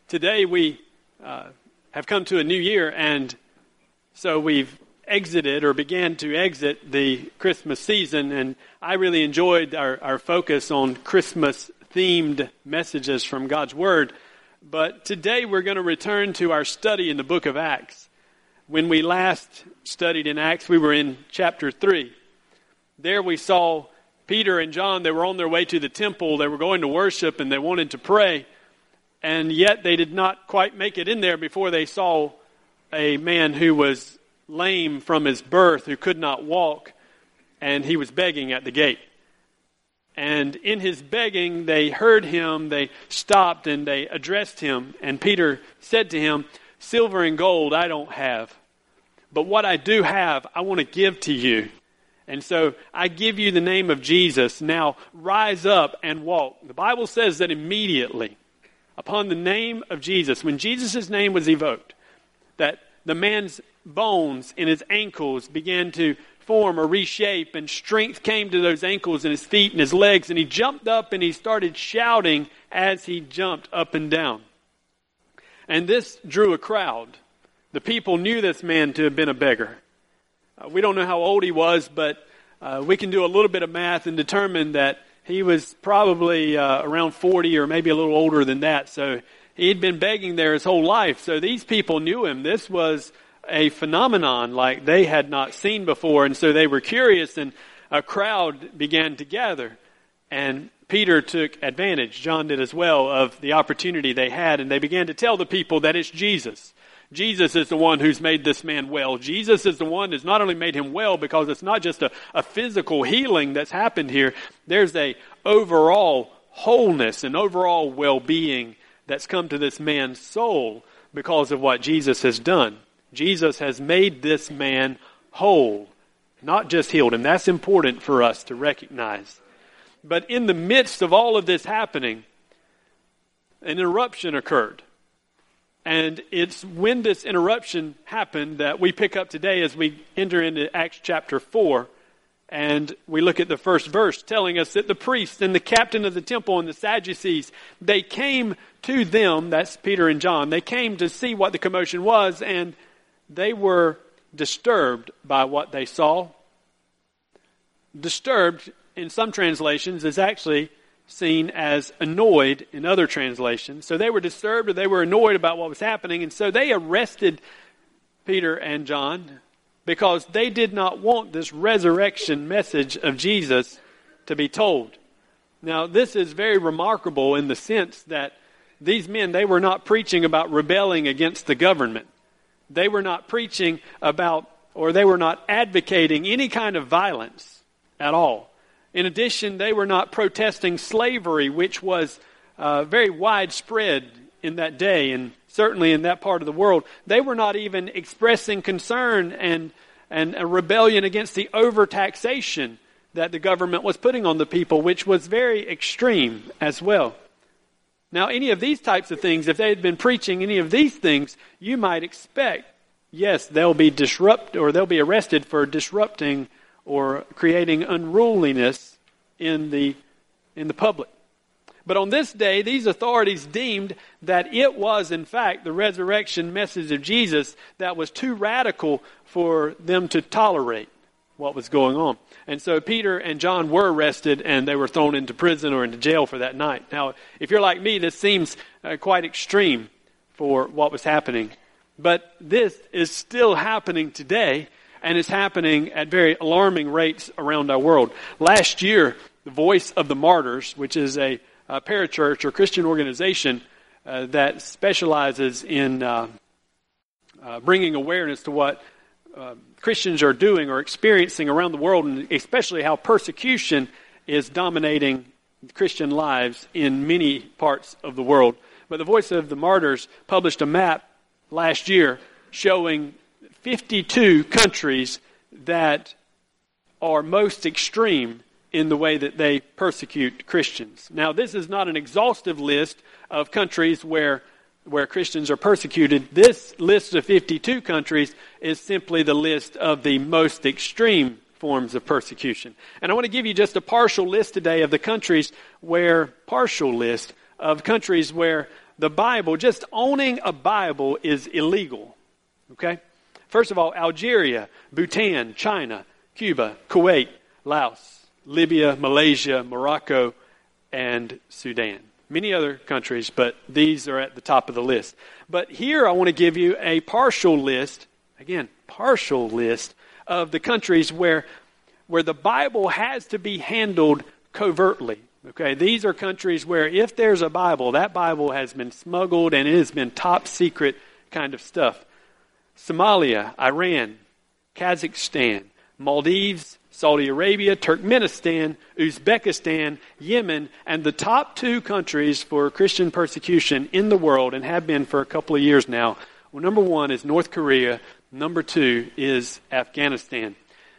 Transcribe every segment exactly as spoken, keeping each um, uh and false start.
Today we uh, have come to a new year, and so we've exited or began to exit the Christmas season, and I really enjoyed our, our focus on Christmas-themed messages from God's Word. But today we're going to return to our study in the book of Acts. When we last studied in Acts, we were in chapter three. There we saw Peter and John. They were on their way to the temple. They were going to worship, and they wanted to pray. And yet they did not quite make it in there before they saw a man who was lame from his birth, who could not walk, and he was begging at the gate. And in his begging, they heard him, they stopped, and they addressed him. And Peter said to him, "Silver and gold I don't have, but what I do have, I want to give to you. And so I give you the name of Jesus. Now rise up and walk." The Bible says that immediately, upon the name of Jesus, when Jesus' name was evoked, that the man's bones in his ankles began to form or reshape, and strength came to those ankles and his feet and his legs, and he jumped up and he started shouting as he jumped up and down. And this drew a crowd. The people knew this man to have been a beggar. Uh, we don't know how old he was, but uh, we can do a little bit of math and determine that he was probably uh, around forty or maybe a little older than that. So he'd been begging there his whole life. So these people knew him. This was a phenomenon like they had not seen before. And so they were curious, and a crowd began to gather. And Peter took advantage, John did as well, of the opportunity they had. And they began to tell the people that it's Jesus. Jesus is the one who's made this man well. Jesus is the one who's not only made him well, because it's not just a, a physical healing that's happened here. There's a overall wholeness and overall well-being that's come to this man's soul because of what Jesus has done. Jesus has made this man whole, not just healed him. That's important for us to recognize. But in the midst of all of this happening, an interruption occurred. And it's when this interruption happened that we pick up today as we enter into Acts chapter four. And we look at the first verse telling us that the priests and the captain of the temple and the Sadducees, they came to them, that's Peter and John, they came to see what the commotion was, and they were disturbed by what they saw. Disturbed, in some translations, is actually seen as annoyed in other translations. So they were disturbed, or they were annoyed about what was happening, and so they arrested Peter and John because they did not want this resurrection message of Jesus to be told. Now, this is very remarkable in the sense that these men, they were not preaching about rebelling against the government. They were not preaching about, or they were not advocating any kind of violence at all. In addition, they were not protesting slavery, which was uh, very widespread in that day and certainly in that part of the world. They were not even expressing concern and, and a rebellion against the overtaxation that the government was putting on the people, which was very extreme as well. Now, any of these types of things, if they had been preaching any of these things, you might expect, yes, they'll be disrupt or they'll be arrested for disrupting or creating unruliness in the in the public. But on this day, these authorities deemed that it was, in fact, the resurrection message of Jesus that was too radical for them to tolerate what was going on. And so Peter and John were arrested, and they were thrown into prison or into jail for that night. Now, if you're like me, this seems uh, quite extreme for what was happening. But this is still happening today, and it's happening at very alarming rates around our world. Last year, the Voice of the Martyrs, which is a, a parachurch or Christian organization uh, that specializes in uh, uh, bringing awareness to what uh, Christians are doing or experiencing around the world, and especially how persecution is dominating Christian lives in many parts of the world. But the Voice of the Martyrs published a map last year showing fifty-two countries that are most extreme in the way that they persecute Christians. Now, this is not an exhaustive list of countries where where Christians are persecuted. This list of fifty-two countries is simply the list of the most extreme forms of persecution. And I want to give you just a partial list today of the countries where, partial list of countries where the Bible, just owning a Bible is illegal. Okay? First of all, Algeria, Bhutan, China, Cuba, Kuwait, Laos, Libya, Malaysia, Morocco, and Sudan. Many other countries, but these are at the top of the list. But here I want to give you a partial list, again, partial list of the countries where where the Bible has to be handled covertly. Okay, these are countries where if there's a Bible, that Bible has been smuggled and it has been top secret kind of stuff. Somalia, Iran, Kazakhstan, Maldives, Saudi Arabia, Turkmenistan, Uzbekistan, Yemen, and the top two countries for Christian persecution in the world, and have been for a couple of years now. Well, number one is North Korea. Number two is Afghanistan.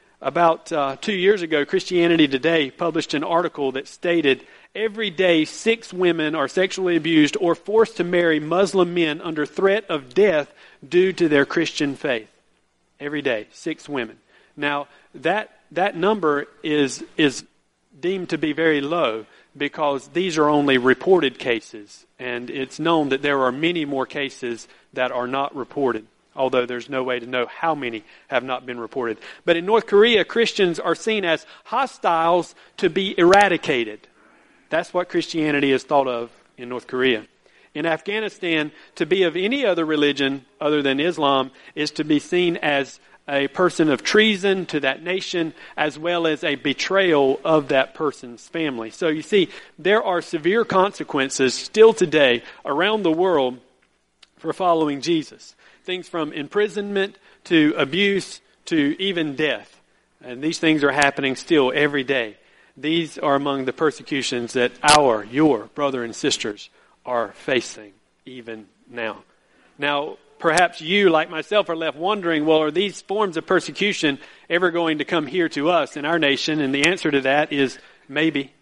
About uh, two years ago, Christianity Today published an article that stated every day six women are sexually abused or forced to marry Muslim men under threat of death due to their Christian faith. Every day, six women. Now, that that number is is deemed to be very low because these are only reported cases, and it's known that there are many more cases that are not reported, although there's no way to know how many have not been reported. But in North Korea, Christians are seen as hostiles to be eradicated. That's what Christianity is thought of in North Korea. In Afghanistan, to be of any other religion other than Islam is to be seen as a person of treason to that nation, as well as a betrayal of that person's family. So you see, there are severe consequences still today around the world for following Jesus. Things from imprisonment to abuse to even death. And these things are happening still every day. These are among the persecutions that our, your brother and sisters are facing even now. Now, perhaps you, like myself, are left wondering, well, are these forms of persecution ever going to come here to us in our nation? And the answer to that is maybe.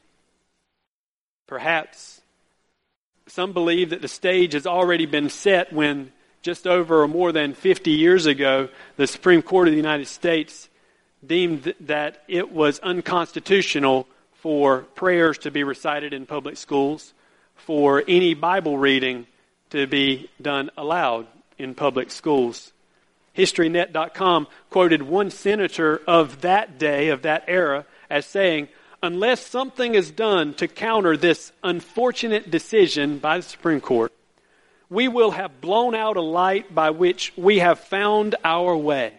Perhaps. Some believe that the stage has already been set when just over or more than fifty years ago, the Supreme Court of the United States deemed that it was unconstitutional for prayers to be recited in public schools, for any Bible reading to be done aloud in public schools. History net dot com quoted one senator of that day, of that era, as saying, unless something is done to counter this unfortunate decision by the Supreme Court, we will have blown out a light by which we have found our way.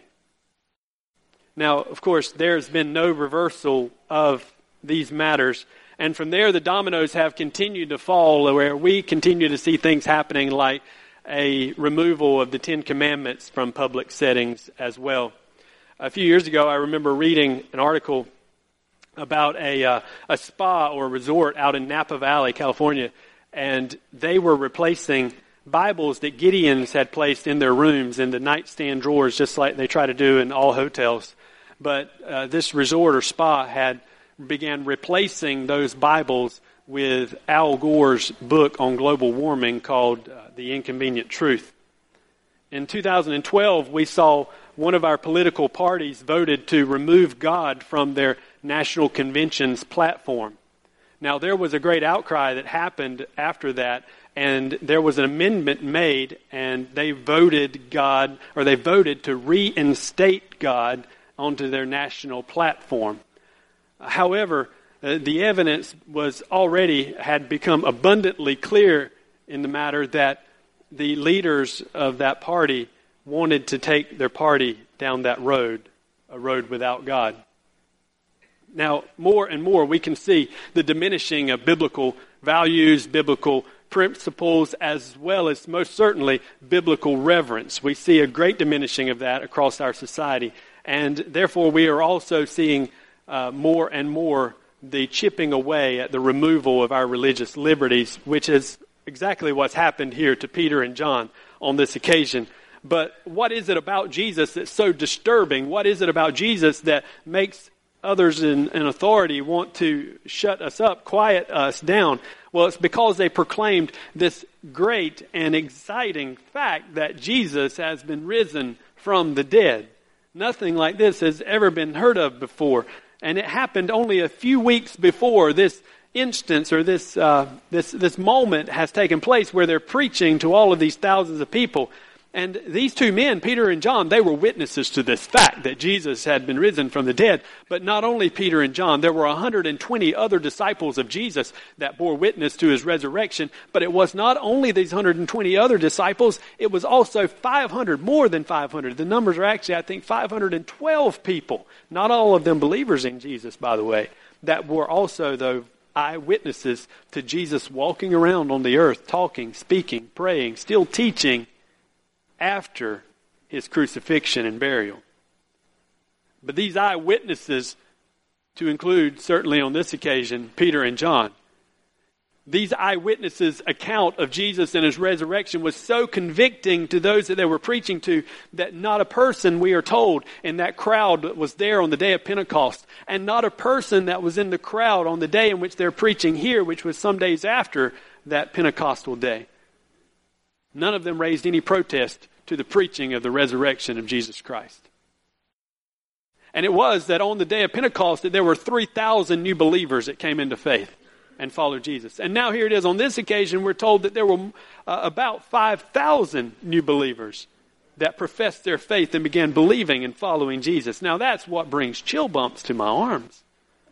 Now, of course, there's been no reversal of these matters. And from there, the dominoes have continued to fall, where we continue to see things happening like a removal of the Ten Commandments from public settings as well. A few years ago, I remember reading an article about a uh, a spa or resort out in Napa Valley, California, and they were replacing Bibles that Gideons had placed in their rooms in the nightstand drawers, just like they try to do in all hotels. But uh, this resort or spa had began replacing those Bibles with Al Gore's book on global warming called uh, The Inconvenient Truth. In two thousand twelve, we saw one of our political parties voted to remove God from their national convention's platform. Now, there was a great outcry that happened after that, and there was an amendment made, and they voted God, or they voted to reinstate God onto their national platform. However, uh, the evidence was already had become abundantly clear in the matter that the leaders of that party wanted to take their party down that road, a road without God. Now, more and more we can see the diminishing of biblical values, biblical principles, as well as most certainly biblical reverence. We see a great diminishing of that across our society. And therefore we are also seeing uh, more and more the chipping away at the removal of our religious liberties, which is exactly what's happened here to Peter and John on this occasion. But what is it about Jesus that's so disturbing? What is it about Jesus that makes others in, in authority want to shut us up, quiet us down? Well, it's because they proclaimed this great and exciting fact that Jesus has been risen from the dead. Nothing like this has ever been heard of before. And it happened only a few weeks before this instance or this uh, this this moment has taken place where they're preaching to all of these thousands of people. And these two men, Peter and John, they were witnesses to this fact that Jesus had been risen from the dead. But not only Peter and John, there were one hundred twenty other disciples of Jesus that bore witness to his resurrection. But it was not only these one hundred twenty other disciples, it was also five hundred, more than five hundred. The numbers are actually, I think, five hundred twelve people. Not all of them believers in Jesus, by the way, that were also, though, eyewitnesses to Jesus walking around on the earth, talking, speaking, praying, still teaching, after his crucifixion and burial. But these eyewitnesses, to include certainly on this occasion Peter and John, these eyewitnesses' account of Jesus and his resurrection was so convicting to those that they were preaching to that not a person, we are told, in that crowd that was there on the day of Pentecost, and not a person that was in the crowd on the day in which they're preaching here, which was some days after that Pentecostal day, none of them raised any protest to the preaching of the resurrection of Jesus Christ. And it was that on the day of Pentecost that there were three thousand new believers that came into faith and followed Jesus. And now here it is on this occasion, we're told that there were uh, about five thousand new believers that professed their faith and began believing and following Jesus. Now that's what brings chill bumps to my arms.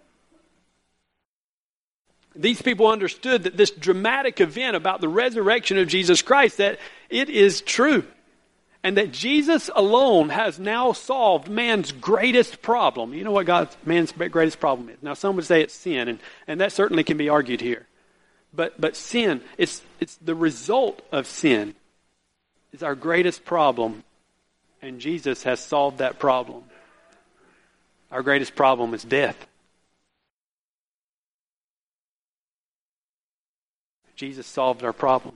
These people understood that this dramatic event about the resurrection of Jesus Christ, that it is true. And that Jesus alone has now solved man's greatest problem. You know what God's, man's greatest problem is? Now some would say it's sin, and, and that certainly can be argued here. But but sin, it's it's the result of sin is our greatest problem. And Jesus has solved that problem. Our greatest problem is death. Jesus solved our problem.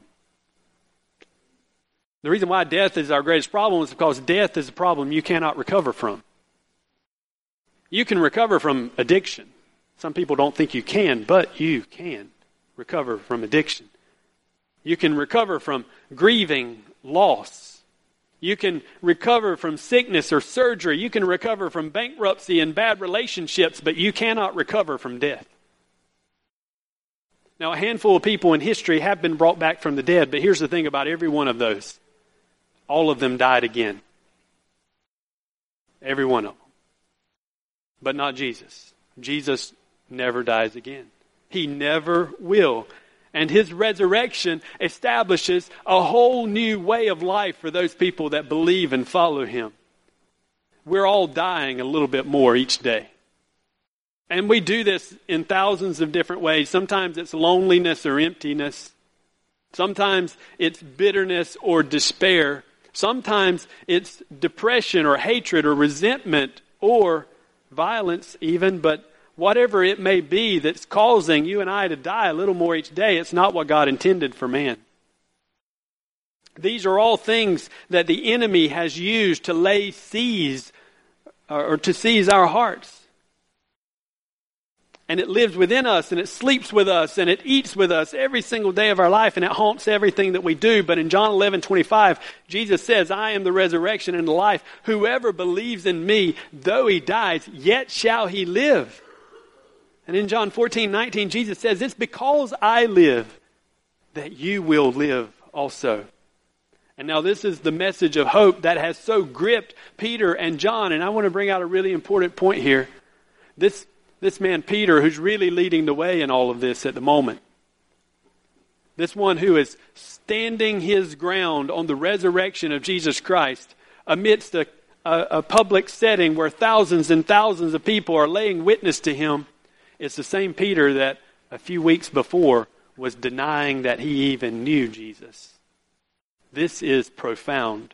The reason why death is our greatest problem is because death is a problem you cannot recover from. You can recover from addiction. Some people don't think you can, but you can recover from addiction. You can recover from grieving loss. You can recover from sickness or surgery. You can recover from bankruptcy and bad relationships, but you cannot recover from death. Now, a handful of people in history have been brought back from the dead, but here's the thing about every one of those. All of them died again. Every one of them. But not Jesus. Jesus never dies again. He never will. And his resurrection establishes a whole new way of life for those people that believe and follow him. We're all dying a little bit more each day. And we do this in thousands of different ways. Sometimes it's loneliness or emptiness. Sometimes it's bitterness or despair. Sometimes it's depression or hatred or resentment or violence even. But whatever it may be that's causing you and I to die a little more each day, it's not what God intended for man. These are all things that the enemy has used to lay seize or to seize our hearts. And it lives within us, and it sleeps with us, and it eats with us every single day of our life, and it haunts everything that we do. But in John eleven twenty-five, Jesus says, I am the resurrection and the life. Whoever believes in me, though he dies, yet shall he live. And in John fourteen nineteen, Jesus says, it's because I live that you will live also. And now this is the message of hope that has so gripped Peter and John. And I want to bring out a really important point here. This This man, Peter, who's really leading the way in all of this at the moment. This one who is standing his ground on the resurrection of Jesus Christ amidst a, a, a public setting where thousands and thousands of people are laying witness to him. It's the same Peter that a few weeks before was denying that he even knew Jesus. This is profound.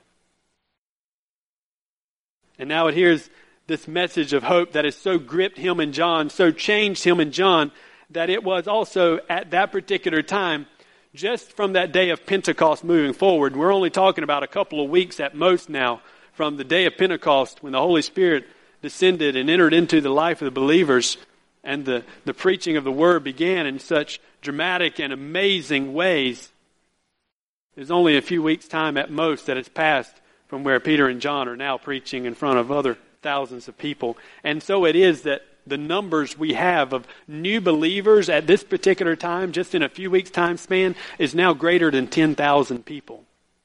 And now it here's this message of hope that has so gripped him and John, so changed him and John, that it was also at that particular time, just from that day of Pentecost moving forward. We're only talking about a couple of weeks at most now from the day of Pentecost when the Holy Spirit descended and entered into the life of the believers and the, the preaching of the word began in such dramatic and amazing ways. There's only a few weeks' time at most that has passed from where Peter and John are now preaching in front of other thousands of people. And so it is that the numbers we have of new believers at this particular time, just in a few weeks' time span, is now greater than ten thousand people.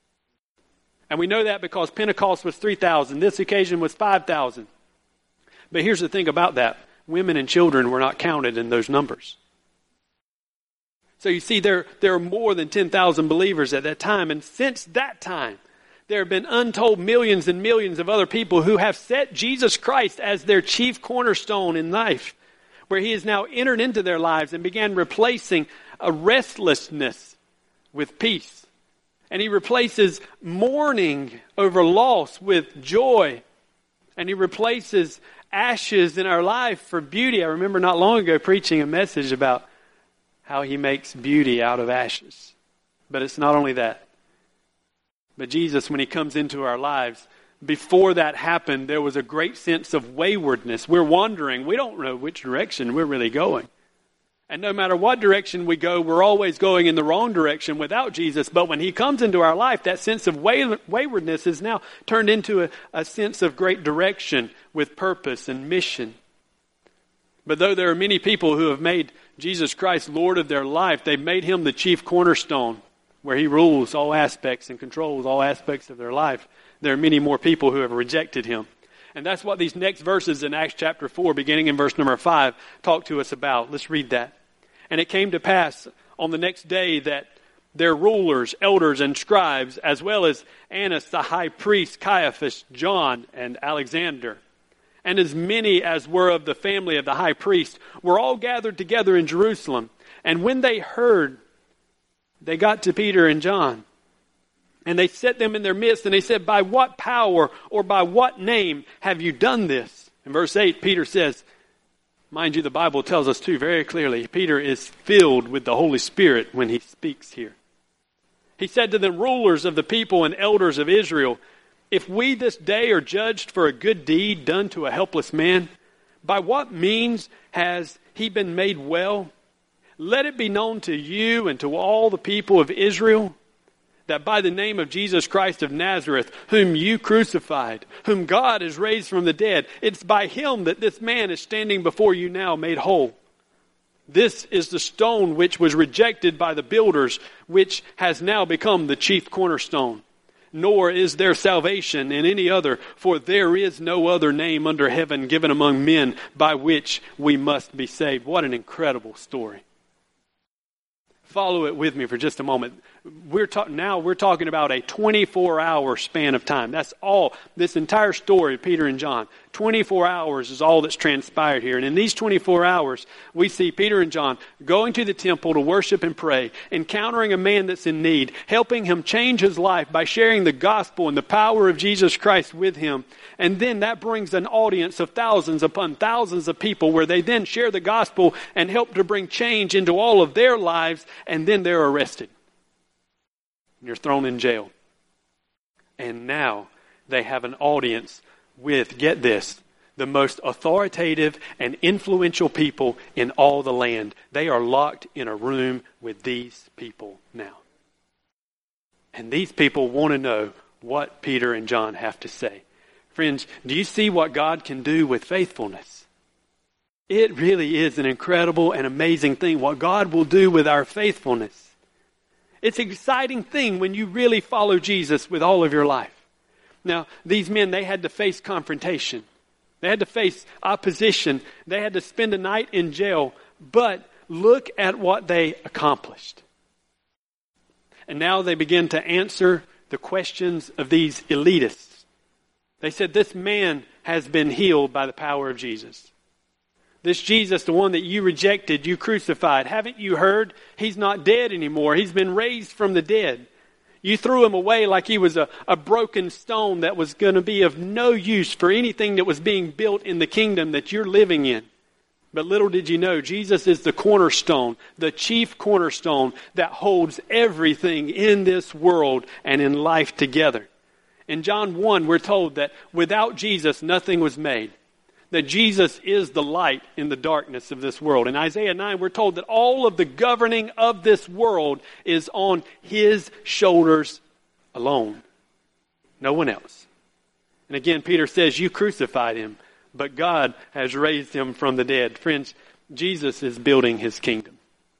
And we know that because Pentecost was three thousand. This occasion was five thousand. But here's the thing about that. Women and children were not counted in those numbers. So you see, there, there are more than ten thousand believers at that time. And since that time, there have been untold millions and millions of other people who have set Jesus Christ as their chief cornerstone in life, where he has now entered into their lives and began replacing a restlessness with peace. And he replaces mourning over loss with joy. And he replaces ashes in our life for beauty. I remember not long ago preaching a message about how he makes beauty out of ashes. But it's not only that. But Jesus, when he comes into our lives, before that happened, there was a great sense of waywardness. We're wandering. We don't know which direction we're really going. And no matter what direction we go, we're always going in the wrong direction without Jesus. But when he comes into our life, that sense of way- waywardness is now turned into a, a sense of great direction with purpose and mission. But though there are many people who have made Jesus Christ Lord of their life, they've made him the chief cornerstone, where he rules all aspects and controls all aspects of their life. There are many more people who have rejected him. And that's what these next verses in Acts chapter four, beginning in verse number five, talk to us about. Let's read that. And it came to pass on the next day that their rulers, elders, and scribes, as well as Annas the high priest, Caiaphas, John, and Alexander, and as many as were of the family of the high priest, were all gathered together in Jerusalem. And when they heard, they got to Peter and John. And they set them in their midst, and they said, by what power or by what name have you done this? In verse eight, Peter says, mind you, the Bible tells us too very clearly, Peter is filled with the Holy Spirit when he speaks here. He said to the rulers of the people and elders of Israel, if we this day are judged for a good deed done to a helpless man, by what means has he been made well? Let it be known to you and to all the people of Israel that by the name of Jesus Christ of Nazareth, whom you crucified, whom God has raised from the dead, it's by him that this man is standing before you now made whole. This is the stone which was rejected by the builders, which has now become the chief cornerstone. Nor is there salvation in any other, for there is no other name under heaven given among men by which we must be saved. What an incredible story. Follow it with me for just a moment. We're ta- now we're talking about a twenty-four hour span of time. That's all. This entire story of Peter and John. twenty-four hours is all that's transpired here. And in these twenty-four hours, we see Peter and John going to the temple to worship and pray, encountering a man that's in need, helping him change his life by sharing the gospel and the power of Jesus Christ with him. And then that brings an audience of thousands upon thousands of people where they then share the gospel and help to bring change into all of their lives. And then they're arrested. You're thrown in jail. And now they have an audience with, get this, the most authoritative and influential people in all the land. They are locked in a room with these people now. And these people want to know what Peter and John have to say. Friends, do you see what God can do with faithfulness? It really is an incredible and amazing thing what God will do with our faithfulness. It's an exciting thing when you really follow Jesus with all of your life. Now, these men, they had to face confrontation. They had to face opposition. They had to spend a night in jail. But look at what they accomplished. And now they begin to answer the questions of these elitists. They said, this man has been healed by the power of Jesus. This Jesus, the one that you rejected, you crucified. Haven't you heard? He's not dead anymore. He's been raised from the dead. You threw him away like he was a, a broken stone that was going to be of no use for anything that was being built in the kingdom that you're living in. But little did you know, Jesus is the cornerstone, the chief cornerstone that holds everything in this world and in life together. In John one, we're told that without Jesus, nothing was made. That Jesus is the light in the darkness of this world. In Isaiah nine, we're told that all of the governing of this world is on his shoulders alone. No one else. And again, Peter says, you crucified him, but God has raised him from the dead. Friends, Jesus is building his kingdom.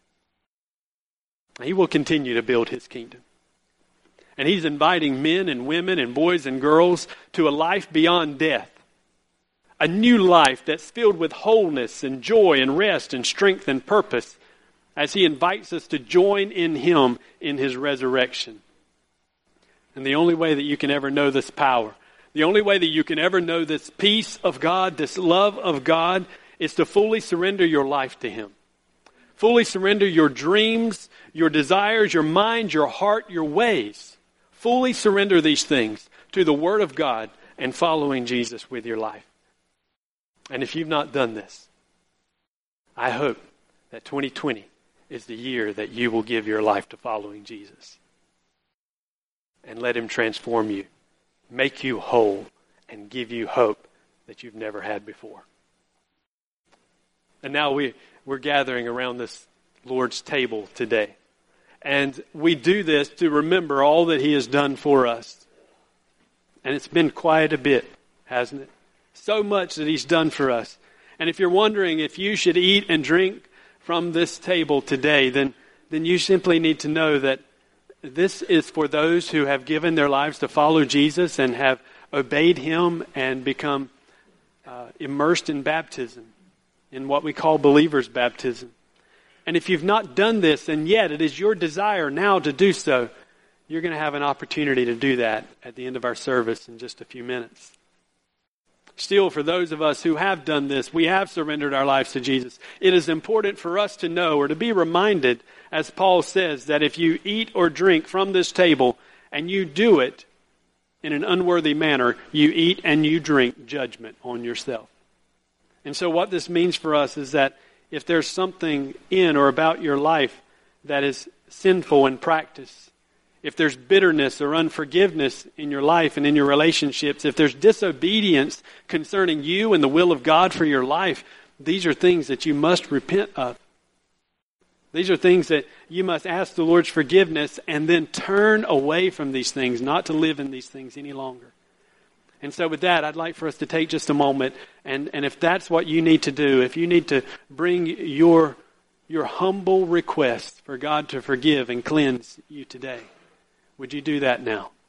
He will continue to build his kingdom. And he's inviting men and women and boys and girls to a life beyond death. A new life that's filled with wholeness and joy and rest and strength and purpose as he invites us to join in him in his resurrection. And the only way that you can ever know this power, the only way that you can ever know this peace of God, this love of God, is to fully surrender your life to him. Fully surrender your dreams, your desires, your mind, your heart, your ways. Fully surrender these things to the Word of God and following Jesus with your life. And if you've not done this, I hope that twenty twenty is the year that you will give your life to following Jesus. And let him transform you, make you whole, and give you hope that you've never had before. And now we, we're gathering around this Lord's table today. And we do this to remember all that he has done for us. And it's been quite a bit, hasn't it? So much that he's done for us. And if you're wondering if you should eat and drink from this table today, then, then you simply need to know that this is for those who have given their lives to follow Jesus and have obeyed him and become uh, immersed in baptism, in what we call believer's baptism. And if you've not done this, and yet it is your desire now to do so, you're going to have an opportunity to do that at the end of our service in just a few minutes. Still, for those of us who have done this, we have surrendered our lives to Jesus. It is important for us to know or to be reminded, as Paul says, that if you eat or drink from this table and you do it in an unworthy manner, you eat and you drink judgment on yourself. And so what this means for us is that if there's something in or about your life that is sinful in practice, if there's bitterness or unforgiveness in your life and in your relationships, if there's disobedience concerning you and the will of God for your life, these are things that you must repent of. These are things that you must ask the Lord's forgiveness and then turn away from these things, not to live in these things any longer. And so with that, I'd like for us to take just a moment, and, and if that's what you need to do, if you need to bring your, your humble request for God to forgive and cleanse you today, would you do that now?